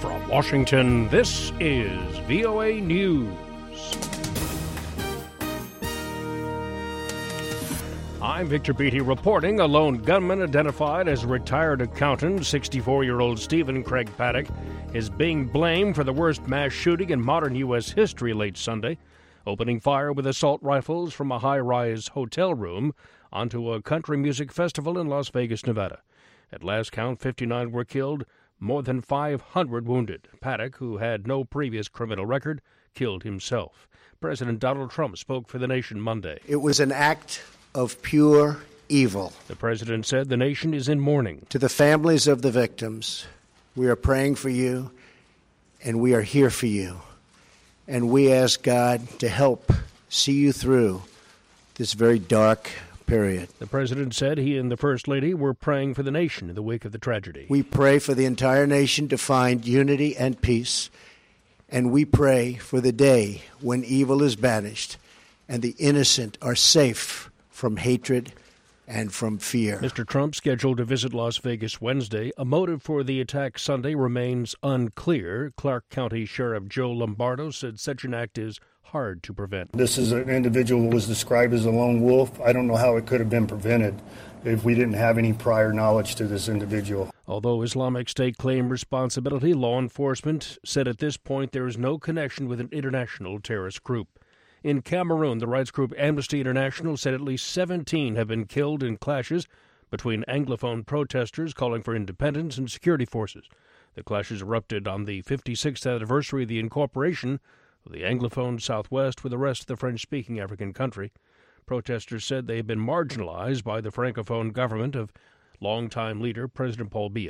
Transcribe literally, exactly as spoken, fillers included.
From Washington, this is V O A News. I'm Victor Beatty reporting. A lone gunman identified as retired accountant, sixty-four-year-old Stephen Craig Paddock, is being blamed for the worst mass shooting in modern U S history late Sunday, opening fire with assault rifles from a high-rise hotel room onto a country music festival in Las Vegas, Nevada. At last count, fifty-nine were killed, more than five hundred wounded. Paddock, who had no previous criminal record, killed himself. President Donald Trump spoke for the nation Monday. It was an act of pure evil. The president said the nation is in mourning. To the families of the victims, we are praying for you, and we are here for you. And we ask God to help see you through this very dark period. The president said he and the First Lady were praying for the nation in the wake of the tragedy. We pray for the entire nation to find unity and peace, and we pray for the day when evil is banished and the innocent are safe from hatred and from fear. Mister Trump scheduled to visit Las Vegas Wednesday. A motive for the attack Sunday remains unclear. Clark County Sheriff Joe Lombardo said such an act is hard to prevent. This is an individual who was described as a lone wolf. I don't know how it could have been prevented if we didn't have any prior knowledge to this individual. Although Islamic State claimed responsibility, law enforcement said at this point there is no connection with an international terrorist group. In Cameroon, the rights group Amnesty International said at least seventeen have been killed in clashes between Anglophone protesters calling for independence and security forces. The clashes erupted on the fifty-sixth anniversary of the incorporation of the Anglophone Southwest with the rest of the French-speaking African country. Protesters said they had been marginalized by the Francophone government of longtime leader President Paul Biya.